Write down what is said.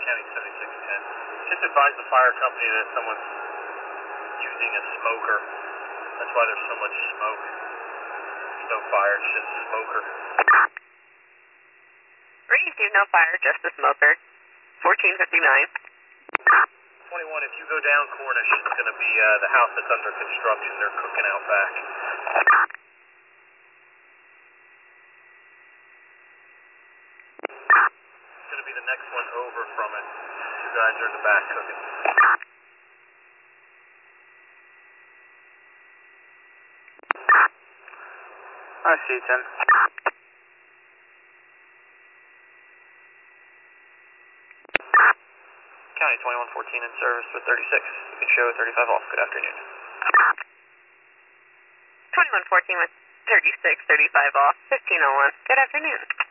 County 7610. Just advise the fire company that someone's using a smoker. That's why there's so much smoke. There's no fire, it's just a smoker. Read 2, no fire, just a smoker. 1459. 21, if you go down Cornish, it's going to be the house that's under construction. They're cooking out back. It's going to be the next one over from it. Two guys are in the back cooking. I see, 10. County 2114 in service with 36. You can show 35 off. Good afternoon. 2114 with 36, 35 off, 1501. Good afternoon.